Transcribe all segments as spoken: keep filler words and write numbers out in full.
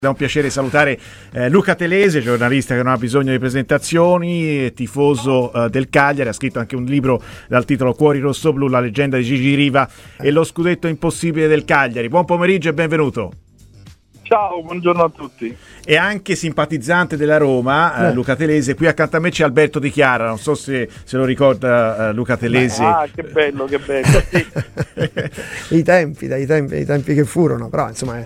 È un piacere salutare eh, Luca Telese, giornalista che non ha bisogno di presentazioni, tifoso eh, del Cagliari, ha scritto anche un libro dal titolo Cuori Rossoblu, la leggenda di Gigi Riva e lo scudetto impossibile del Cagliari. Buon pomeriggio e benvenuto. Ciao, buongiorno a tutti. E anche simpatizzante della Roma, eh, Luca Telese. Qui accanto a me c'è Alberto Di Chiara, non so se se lo ricorda eh, Luca Telese. Ah, che bello, che bello. Sì. I tempi, dai tempi, i tempi che furono, però insomma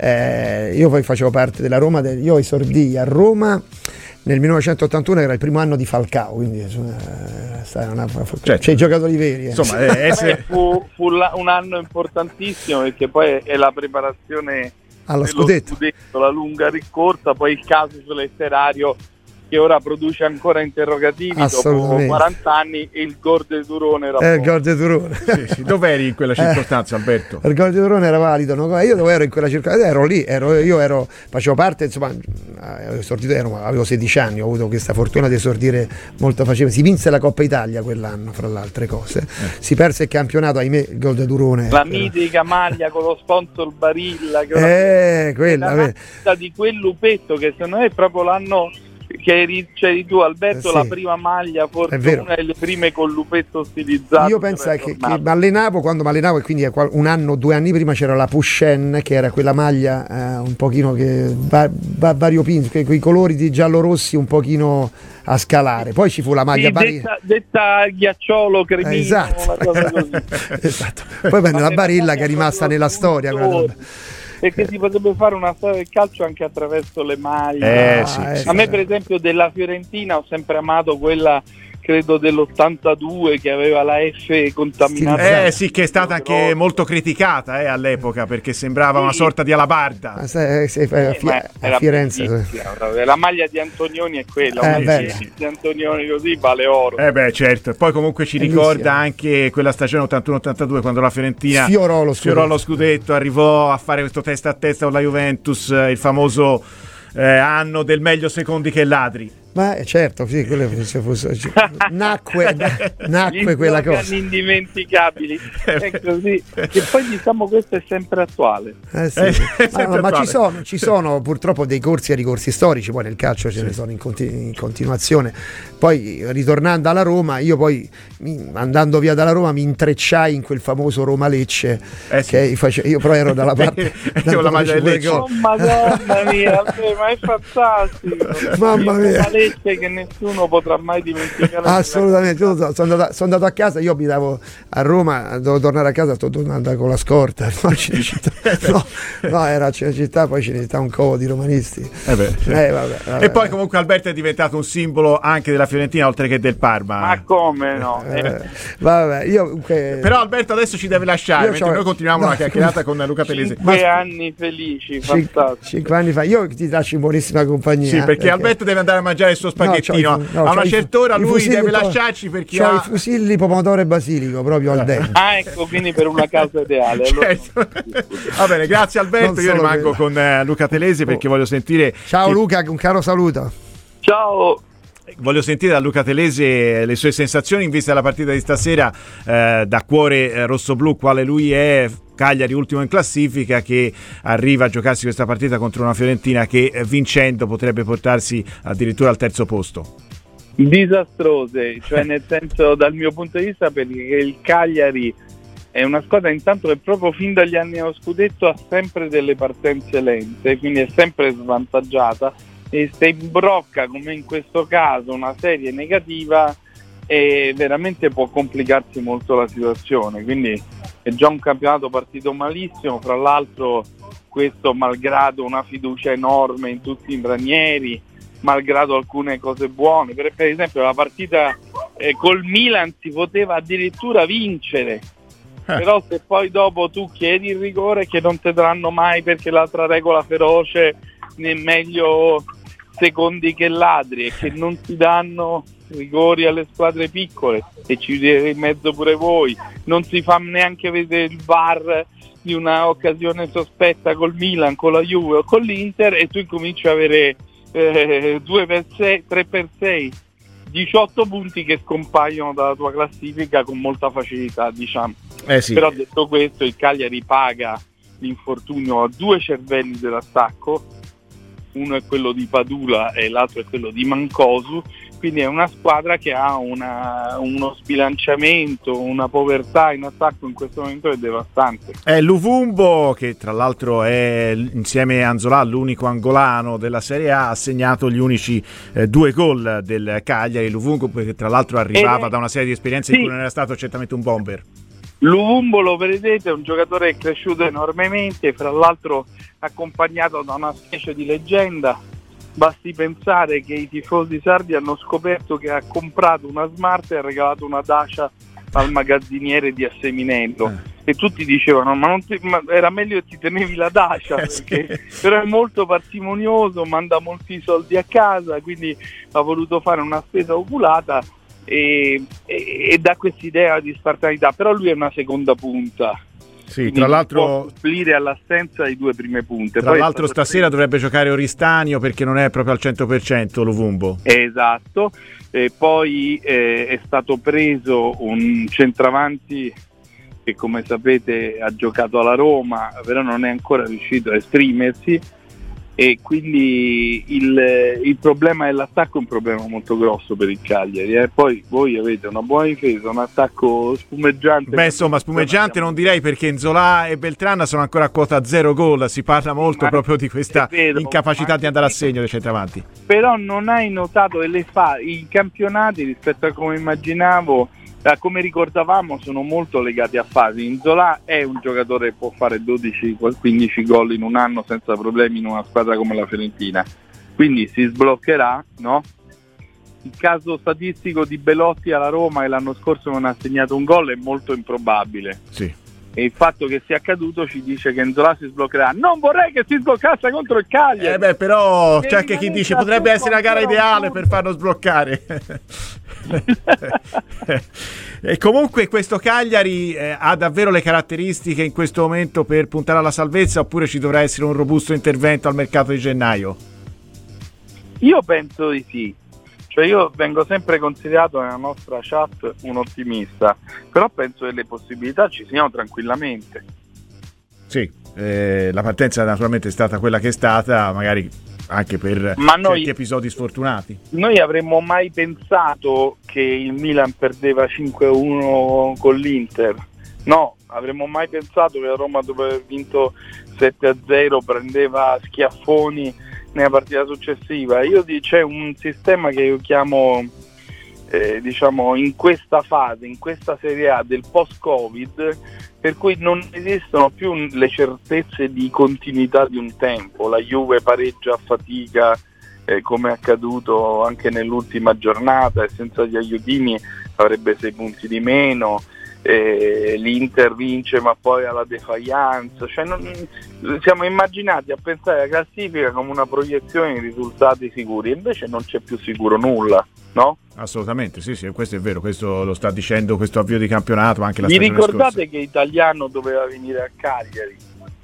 eh, io poi facevo parte della Roma, del, io esordii a Roma nel millenovecentottantuno, era il primo anno di Falcao, quindi insomma, una, certo. C'è i giocatori veri. Eh. Insomma, eh, essere... fu, fu la, un anno importantissimo perché poi è la preparazione allo scudetto. scudetto, la lunga ricorsa, poi il caso letterario che ora produce ancora interrogativi dopo quaranta anni, e il gol de Turone era eh, il gol de Turone. Sì, sì. Dov'eri in quella circostanza, eh, Alberto? Il gol de Turone era valido, no? Io dove ero in quella circostanza? Ero lì, ero, io ero, facevo parte, insomma, esordito, ero, avevo sedici anni, ho avuto questa fortuna di esordire molto facilmente. Si vinse la Coppa Italia quell'anno, fra le altre cose. Eh. Si perse il campionato, ahimè, il gol de Turone. La mitica maglia con lo sponsor Barilla, che eh, quella, la di quel lupetto che se non è proprio l'anno che eri, c'eri tu, Alberto, eh sì. La prima maglia, forse una delle prime con lupetto stilizzato. Io penso che, che mi allenavo, quando mi allenavo, e quindi un anno, due anni prima c'era la Pushen, che era quella maglia eh, un pochino che va, va variopinto, con i colori di giallo-rossi un pochino a scalare. Poi ci fu la maglia sì, Barilla, detta, detta ghiacciolo cremino, esatto. Una cosa così. Esatto. Poi venne la Barilla che è rimasta nella storia. Perché si potrebbe fare una storia del calcio anche attraverso le maglie. Eh, sì, sì, a me per esempio della Fiorentina ho sempre amato quella, credo dell'ottantadue, che aveva la F contaminata. Eh sì, che è stata anche no. molto criticata eh, all'epoca, perché sembrava sì. una sorta di alabarda. Ah, se, se, eh, Fie- a Firenze. La maglia di Antonioni è quella, eh, di Antonioni così vale oro. Eh beh, certo. E poi comunque ci Bellissima. Ricorda anche quella stagione ottantuno ottantadue, quando la Fiorentina sfiorò lo, sfiorò lo scudetto, arrivò a fare questo testa a testa con la Juventus, il famoso eh, anno del meglio secondi che ladri. Ma certo, sì, quello fosse, nacque, nacque quella cosa. Indimenticabili. È così. E poi diciamo questo è sempre attuale. Eh sì. eh, ma, no, ma ci sono, ci sono purtroppo dei corsi e ricorsi storici, poi nel calcio ce sì. ne sono in, continu- in continuazione. Poi ritornando alla Roma, io poi mi, andando via dalla Roma mi intrecciai in quel famoso Roma-Lecce, eh sì. che face, io però ero dalla parte dalla la maglia del Lecce. Oh madonna mia, ma è fantastico. Mamma mia. Che nessuno potrà mai dimenticare. Assolutamente. Io sono, sono, andato, sono andato a casa, io abitavo a Roma, dovevo tornare a casa, sto tornando con la scorta. No, no, no era Cinecittà, poi Cinecittà un covo di romanisti. Eh beh, sì. eh, vabbè, vabbè. E poi comunque Alberto è diventato un simbolo anche della Fiorentina, oltre che del Parma. Ma come no? Eh, vabbè, io, comunque... Però Alberto adesso ci deve lasciare, mentre noi continuiamo no. una chiacchierata con Luca Telese. Cinque anni felici, fantastico. Cinque anni fa, io ti lascio in buonissima compagnia. Sì, perché, perché Alberto deve andare a mangiare il suo spaghettino. No, no, a una certa ora lui deve lasciarci perché c'ho ha... i fusilli pomodoro e basilico proprio al dente. Ah, ecco, quindi per una casa ideale. Certo. Allora... Va bene, grazie Alberto. Io rimango che... con eh, Luca Telese perché oh. voglio sentire. Ciao che... Luca, un caro saluto. Ciao. Voglio sentire da Luca Telese le sue sensazioni in vista della partita di stasera, eh, da cuore eh, rossoblu, quale lui è. Cagliari ultimo in classifica, che arriva a giocarsi questa partita contro una Fiorentina che eh, vincendo potrebbe portarsi addirittura al terzo posto. Disastrose, cioè nel senso, dal mio punto di vista, perché il Cagliari è una squadra intanto che proprio fin dagli anni allo scudetto ha sempre delle partenze lente, quindi è sempre svantaggiata, e se imbrocca come in questo caso una serie negativa e veramente può complicarsi molto la situazione. Quindi è già un campionato partito malissimo, fra l'altro questo malgrado una fiducia enorme in tutti i stranieri, malgrado alcune cose buone. Per, per esempio la partita eh, col Milan si poteva addirittura vincere, eh. però se poi dopo tu chiedi il rigore, che non te daranno mai perché l'altra regola feroce né meglio secondi che ladri, e che non ti danno rigori alle squadre piccole e ci vedete in mezzo pure voi, non si fa neanche vedere il V A R di una occasione sospetta col Milan, con la Juve o con l'Inter, e tu incominci a avere eh, due per sei, tre per sei, diciotto punti che scompaiono dalla tua classifica con molta facilità, diciamo. Eh sì. Però detto questo, il Cagliari paga l'infortunio a due cervelli dell'attacco, uno è quello di Padula e l'altro è quello di Mancosu, quindi è una squadra che ha una, uno sbilanciamento, una povertà in attacco in questo momento è devastante. È Luvumbo, che tra l'altro è insieme a Anzolà l'unico angolano della Serie A, ha segnato gli unici eh, due gol del Cagliari. Luvumbo, perché tra l'altro arrivava è, da una serie di esperienze sì. in cui non era stato certamente un bomber. Luvumbo, lo vedete, è un giocatore cresciuto enormemente, fra l'altro accompagnato da una specie di leggenda. Basti pensare che i tifosi sardi hanno scoperto che ha comprato una Smart e ha regalato una Dacia al magazziniere di Asseminello eh. e tutti dicevano ma, non ti, ma era meglio che ti tenevi la Dacia, perché, però è molto parsimonioso, manda molti soldi a casa, quindi ha voluto fare una spesa oculata e, e, e dà quest'idea di spartanità, però lui è una seconda punta. Sì, tra l'altro può supplire all'assenza di due prime punte. Tra Poi l'altro stasera preso... dovrebbe giocare Oristanio perché non è proprio al cento per cento Luvumbo. Esatto, e poi eh, è stato preso un centravanti che come sapete ha giocato alla Roma, però non è ancora riuscito a esprimersi, e quindi il, il problema dell'attacco è un problema molto grosso per il Cagliari. Eh. Poi voi avete una buona difesa, un attacco spumeggiante. Beh, insomma, spumeggiante non direi, perché Nzola e Beltrán sono ancora a quota zero gol. Si parla molto ma proprio di questa vero, incapacità di andare a segno dei centravanti. Però non hai notato che le fa i campionati, rispetto a come immaginavo, eh, come ricordavamo, sono molto legati a fasi. Nzola è un giocatore che può fare dodici quindici gol in un anno senza problemi in una squadra come la Fiorentina, quindi si sbloccherà, no? Il caso statistico di Belotti alla Roma, che l'anno scorso non ha segnato un gol, è molto improbabile. Sì. E il fatto che sia accaduto ci dice che Nzola si sbloccherà. Non vorrei che si sbloccasse contro il Cagliari. Eh beh, però c'è anche chi dice potrebbe essere la gara ideale per farlo sbloccare. E comunque questo Cagliari eh, ha davvero le caratteristiche in questo momento per puntare alla salvezza, oppure ci dovrà essere un robusto intervento al mercato di gennaio? Io penso di sì. Cioè io vengo sempre considerato nella nostra chat un ottimista, però penso che le possibilità ci siano tranquillamente. Sì, eh, la partenza naturalmente è stata quella che è stata, magari anche per Ma noi, certi episodi sfortunati. Noi avremmo mai pensato che il Milan perdeva cinque a uno con l'Inter? No, avremmo mai pensato che la Roma, dopo aver vinto sette a zero, prendeva schiaffoni nella partita successiva. Io c'è un sistema che io chiamo eh, diciamo in questa fase, in questa Serie A del post-Covid, per cui non esistono più le certezze di continuità di un tempo. La Juve pareggia a fatica, eh, come è accaduto anche nell'ultima giornata, e senza gli aiutini avrebbe sei punti di meno. Eh, l'Inter vince ma poi alla defiance, cioè non, siamo immaginati a pensare alla classifica come una proiezione di risultati sicuri, invece non c'è più sicuro nulla, no? Assolutamente, sì, sì, questo è vero, questo lo sta dicendo questo avvio di campionato, anche la Vi stagione ricordate scorsa. Che Italiano doveva venire a Cagliari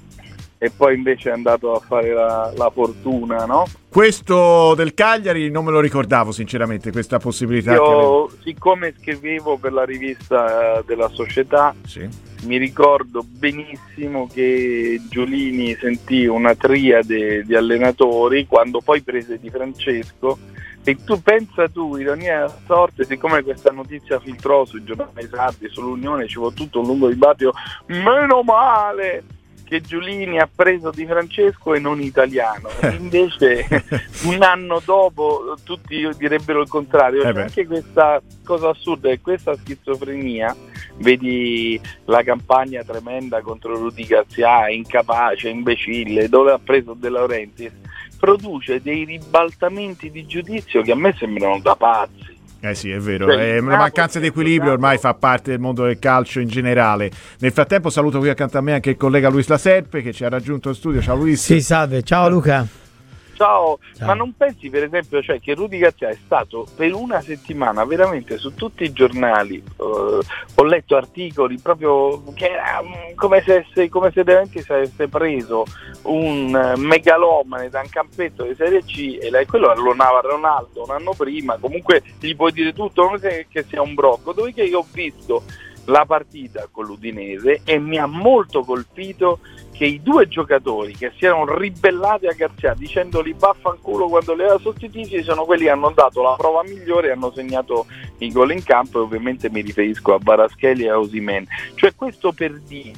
e poi invece è andato a fare la, la fortuna, no? Questo del Cagliari non me lo ricordavo sinceramente, questa possibilità. Io, che siccome scrivevo per la rivista della società, sì. mi ricordo benissimo che Giulini sentì una triade di allenatori quando poi prese Di Francesco, e tu pensa tu, ironia della sorte, siccome questa notizia filtrò sui giornali sardi, sull'Unione, ci fu tutto un lungo dibattito, meno male che Giulini ha preso Di Francesco e non Italiano. Invece un anno dopo tutti direbbero il contrario. C'è eh anche questa cosa assurda, e questa schizofrenia, vedi la campagna tremenda contro Rudy Garcia, incapace, imbecille, dove ha preso De Laurentiis, produce dei ribaltamenti di giudizio che a me sembrano da pazzi. Eh sì, è vero, cioè, eh, la mancanza di equilibrio ormai fa parte del mondo del calcio in generale. Nel frattempo saluto qui accanto a me anche il collega Luis Laserpe che ci ha raggiunto in studio. Ciao Luis. Sì, salve, ciao Luca. Ciao. Ciao. Ma non pensi per esempio, cioè, che Rudy Garcia è stato per una settimana veramente su tutti i giornali, uh, ho letto articoli proprio che era um, come se, se come se veramente si avesse preso un uh, megalomane da un campetto di Serie C e lei, quello allonava Ronaldo un anno prima, comunque gli puoi dire tutto, non è che sia un brocco, dove che io ho visto la partita con l'Udinese e mi ha molto colpito che i due giocatori che si erano ribellati a Garcia dicendogli vaffanculo quando li aveva sostituiti sono quelli che hanno dato la prova migliore e hanno segnato i gol in campo, e ovviamente mi riferisco a Kvaratskhelia e a Osimhen. Cioè, questo per dire,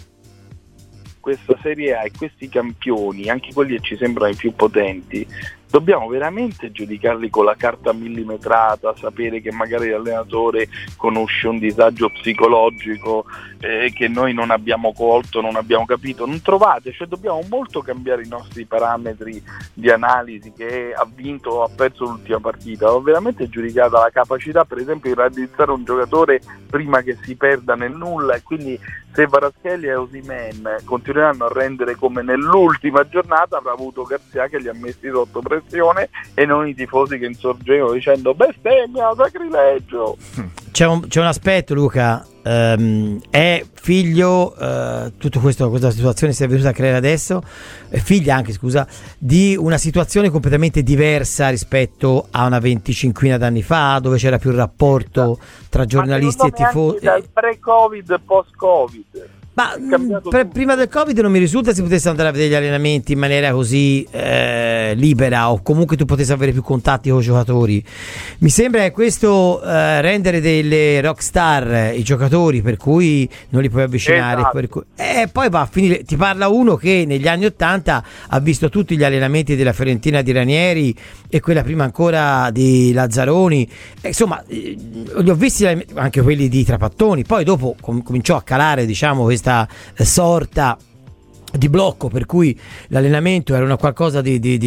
questa Serie A e questi campioni, anche quelli che ci sembrano i più potenti, dobbiamo veramente giudicarli con la carta millimetrata, sapere che magari l'allenatore conosce un disagio psicologico eh, che noi non abbiamo colto, non abbiamo capito. Non trovate, cioè dobbiamo molto cambiare i nostri parametri di analisi, che ha vinto o ha perso l'ultima partita. Va veramente giudicata la capacità, per esempio, di raddrizzare un giocatore prima che si perda nel nulla, e quindi se Kvaratskhelia e Osimhen continueranno a rendere come nell'ultima giornata, avrà avuto Garcia che li ha messi sotto pressione e non i tifosi che insorgevano dicendo bestemmia, sacrilegio. C'è un, c'è un aspetto, Luca, um, è figlio, uh, tutto questo, questa situazione si è venuta a creare adesso, è figlia anche, scusa, di una situazione completamente diversa rispetto a una venticinquina d'anni fa, dove c'era più rapporto tra giornalisti e tifosi. Dal pre-Covid e post-Covid. Ma per, prima del Covid non mi risulta si potesse andare a vedere gli allenamenti in maniera così eh, libera, o comunque tu potessi avere più contatti con i giocatori. Mi sembra che questo eh, rendere delle rockstar eh, i giocatori, per cui non li puoi avvicinare, esatto. per cui, e poi va a finire. Ti parla uno che negli anni ottanta ha visto tutti gli allenamenti della Fiorentina di Ranieri e quella prima ancora di Lazzaroni, e, insomma eh, li ho visti anche quelli di Trapattoni. Poi dopo com- cominciò a calare, diciamo, questa sorta di blocco, per cui l'allenamento era una qualcosa di, di,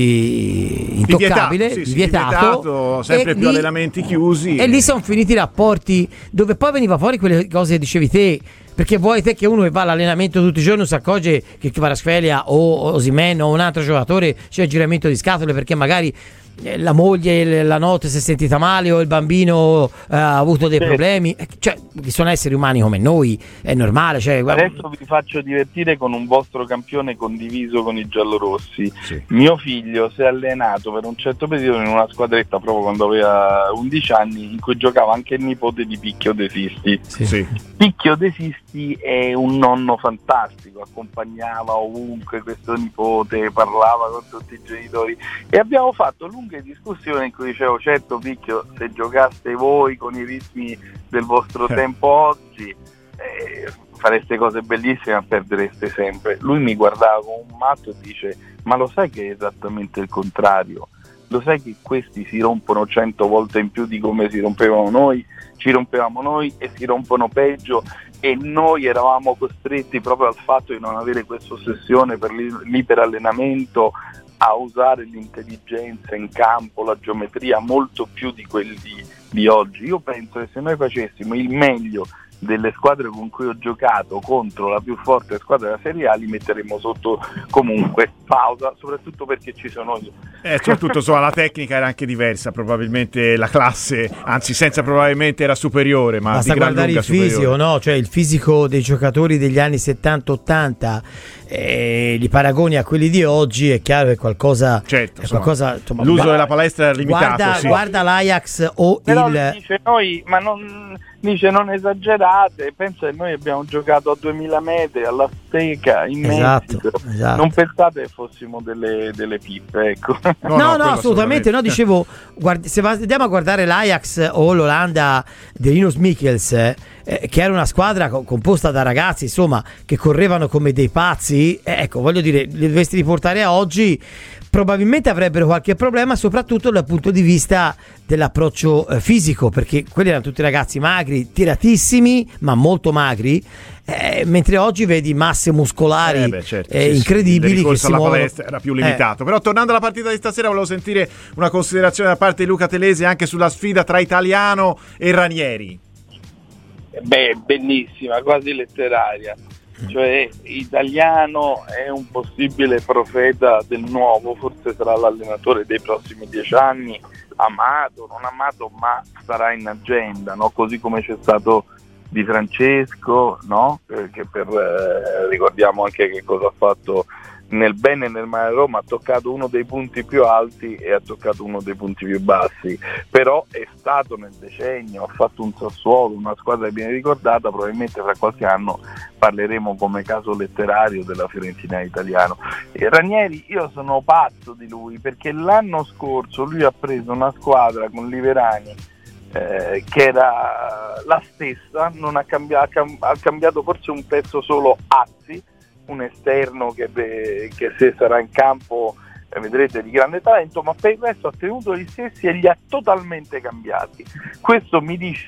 di intoccabile, di vietato, sì, sì, vietato, vietato, sempre più lì, allenamenti chiusi, e lì sono finiti i rapporti, dove poi veniva fuori quelle cose che dicevi te, perché vuoi te che uno che va all'allenamento tutti i giorni non si accorge che Kvaratskhelia o Osimhen o un altro giocatore c'è il giramento di scatole, perché magari la moglie la notte si è sentita male o il bambino eh, ha avuto dei sì. problemi, cioè sono esseri umani come noi, è normale, cioè, adesso vi faccio divertire con un vostro campione condiviso con i giallorossi. Sì. Mio figlio si è allenato per un certo periodo in una squadretta proprio quando aveva undici anni, in cui giocava anche il nipote di Picchio De Sisti. Sì. Sì. Picchio De Sisti è un nonno fantastico, accompagnava ovunque questo nipote, parlava con tutti i genitori, e abbiamo fatto lunghe discussioni in cui dicevo: certo Picchio, se giocaste voi con i ritmi del vostro eh. tempo oggi eh, fareste cose bellissime, ma perdereste sempre. Lui mi guardava come un matto e dice: ma lo sai che è esattamente il contrario? Lo sai che questi si rompono cento volte in più di come si rompevano noi, ci rompevamo noi e si rompono peggio, e noi eravamo costretti proprio al fatto di non avere questa ossessione per l'iperallenamento a usare l'intelligenza in campo, la geometria, molto più di quelli di oggi. Io penso che se noi facessimo il meglio delle squadre con cui ho giocato contro la più forte squadra della Serie A, li metteremo sotto comunque pausa, soprattutto perché ci sono io. Eh, soprattutto so, la tecnica era anche diversa, probabilmente la classe, anzi senza probabilmente era superiore, ma basta di gran guardare lunga il fisico, superiore. no? Cioè il fisico dei giocatori degli anni settanta ottanta, eh, li paragoni a quelli di oggi, è chiaro che qualcosa, certo, è insomma, qualcosa insomma, l'uso guarda, della palestra è limitato. Guarda, sì. guarda l'Ajax o Però il dice noi, ma non dice non esagerate, pensa che noi abbiamo giocato a duemila metri all'Azteca in esatto, Messico, esatto. non pensate che fossimo delle, delle pippe, ecco. No, no, no, assolutamente no, dicevo, guardi, se andiamo a guardare l'Ajax o l'Olanda di Rinus Michels, eh, che era una squadra co- composta da ragazzi, insomma, che correvano come dei pazzi, eh, ecco, voglio dire, li dovresti riportare a oggi, probabilmente avrebbero qualche problema, soprattutto dal punto di vista dell'approccio eh, fisico, perché quelli erano tutti ragazzi magri, tiratissimi, ma molto magri, eh, mentre oggi vedi masse muscolari eh beh, certo, eh, sì, incredibili, sì, che si alla muovono. palestra era più limitato. Eh. Però tornando alla partita di stasera, volevo sentire una considerazione da parte di Luca Telese anche sulla sfida tra Italiano e Ranieri. Beh, bellissima, quasi letteraria. Cioè, Italiano è un possibile profeta del nuovo, forse sarà l'allenatore dei prossimi dieci anni, amato, non amato, ma sarà in agenda, no? Così come c'è stato Di Francesco, no? Eh, che per, eh, ricordiamo anche che cosa ha fatto nel bene e nel male Roma, ha toccato uno dei punti più alti e ha toccato uno dei punti più bassi, però è stato nel decennio, ha fatto un Sassuolo, una squadra che viene ricordata, probabilmente fra qualche anno parleremo come caso letterario della Fiorentina italiano. E Ranieri, io sono pazzo di lui, perché l'anno scorso lui ha preso una squadra con Liverani eh, che era la stessa, non ha cambiato, ha cambiato forse un pezzo solo, Azzi, un esterno che, che se sarà in campo eh, vedrete di grande talento, ma per il resto ha tenuto gli stessi e li ha totalmente cambiati. Questo mi dice,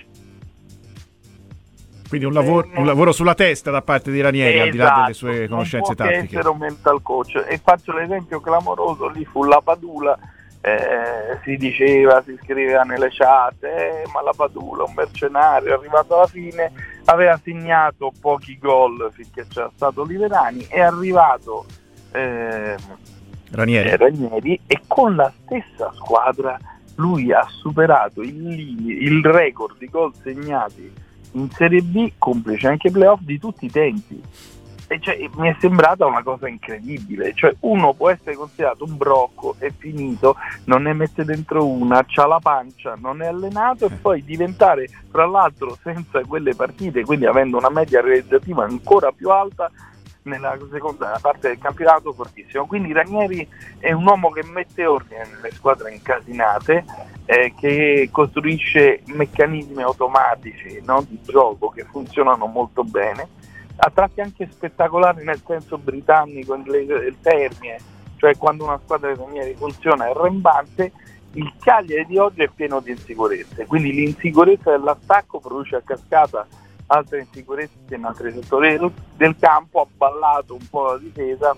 quindi un lavoro, un lavoro sulla testa da parte di Ranieri, esatto, al di là delle sue conoscenze non può tattiche. Essere un mental coach. E faccio l'esempio clamoroso, lì fu la Padula, eh, si diceva, si scriveva nelle chat, eh, ma la Padula un mercenario, è arrivato alla fine, aveva segnato pochi gol finché c'era stato Liverani, è arrivato eh, Ranieri. Eh, Ranieri e con la stessa squadra lui ha superato il, il record di gol segnati in Serie B, complice anche playoff, di tutti i tempi. E cioè, mi è sembrata una cosa incredibile, cioè uno può essere considerato un brocco, è finito, non ne mette dentro una, c'ha la pancia, non è allenato, e poi diventare, tra l'altro, senza quelle partite, quindi avendo una media realizzativa ancora più alta nella seconda parte del campionato, fortissimo. Quindi Ranieri è un uomo che mette ordine nelle squadre incasinate, eh, che costruisce meccanismi automatici, no, di gioco che funzionano molto bene, a tratti anche spettacolari nel senso britannico, inglese del termine, cioè quando una squadra di Ranieri funziona è arrembante. Il Cagliari di oggi è pieno di insicurezze, quindi l'insicurezza dell'attacco produce a cascata altre insicurezze in altri settori del, del campo, ha ballato un po' la difesa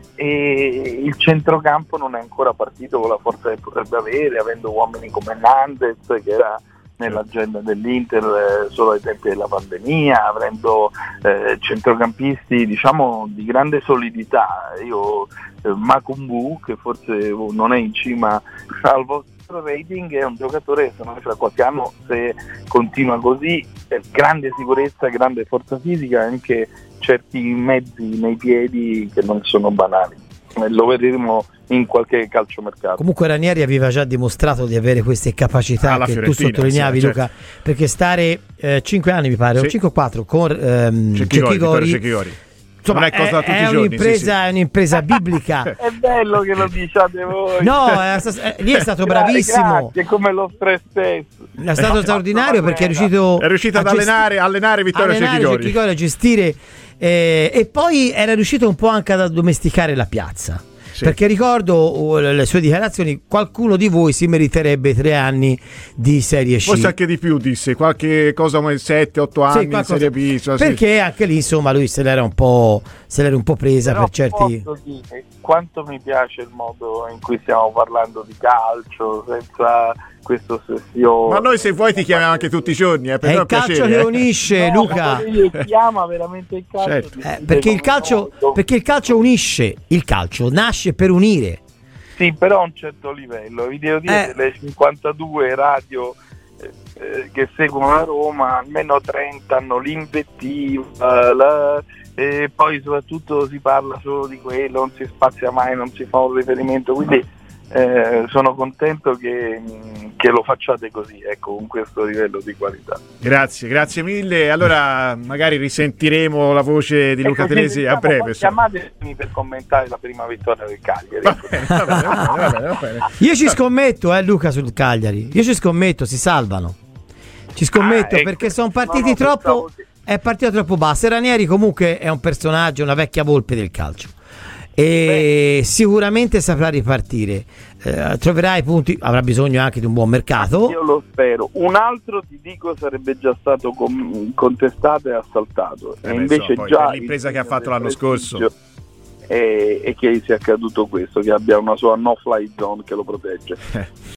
e il centrocampo non è ancora partito con la forza che potrebbe avere, avendo uomini come Nandez, che era nell'agenda dell'Inter eh, solo ai tempi della pandemia, avendo eh, centrocampisti diciamo di grande solidità. Io eh, Makumbu, che forse non è in cima al vostro rating, è un giocatore che secondo me fra qualche anno, se continua così, è grande sicurezza, grande forza fisica e anche certi mezzi nei piedi che non sono banali. Lo vedremo in qualche calciomercato. Comunque Ranieri aveva già dimostrato di avere queste capacità alla che Fiorentina, tu sottolineavi, sì, Luca, certo. Perché stare eh, cinque anni mi pare, sì. o cinque o quattro con ehm, Cecchigori, Cecchigori. Insomma, non è cosa da tutti è i giorni, un'impresa, sì, sì. è un'impresa biblica. È bello che lo diciate voi. No, è, è, lì è stato bravissimo. Grazie, come lo stress test. È stato straordinario perché è riuscito, è riuscito ad a gesti- allenare, allenare Vittorio Cecchigori. Cecchigori, a gestire eh, e poi era riuscito un po' anche ad addomesticare la piazza. Sì. Perché ricordo le sue dichiarazioni, qualcuno di voi si meriterebbe tre anni di Serie C. Forse anche di più, disse, qualche cosa come sette otto anni sì, in Serie B. Cioè, perché sì. anche lì insomma lui se l'era un po', se l'era un po' presa. Però per certi... posso dire quanto mi piace il modo in cui stiamo parlando di calcio, senza questa ossessione. Ma noi se vuoi ti chiamiamo anche tutti i giorni, eh, per è il piacere, calcio che eh. unisce, no, Luca. chiama veramente il calcio, certo. eh, perché il calcio perché il calcio unisce, il calcio nasce per unire. Sì, però a un certo livello. Vi devo dire eh. le cinquantadue radio eh, eh, che seguono la Roma, almeno trenta hanno l'invettiva, la, e poi soprattutto si parla solo di quello, non si spazia mai, non si fa un riferimento, quindi eh, sono contento che, che lo facciate così, ecco, con questo livello di qualità. Grazie, grazie mille. Allora magari risentiremo la voce di Luca ecco, Telesi diciamo, a breve. Chiamatemi per commentare la prima vittoria del Cagliari. Va bene, va bene, va bene, va bene, va bene. Io ci scommetto, eh, Luca, sul Cagliari. Io ci scommetto, si salvano. Ci scommetto ah, ecco, perché sono partiti no, no, troppo. È partito troppo basso. Ranieri comunque è un personaggio, una vecchia volpe del calcio. E Beh. sicuramente saprà ripartire, eh, troverà i punti, avrà bisogno anche di un buon mercato. Io lo spero. Un altro ti dico sarebbe già stato com- contestato e assaltato eh, e invece so, già l'impresa che ha fatto l'anno scorso e, e che sia accaduto questo, che abbia una sua no fly zone che lo protegge.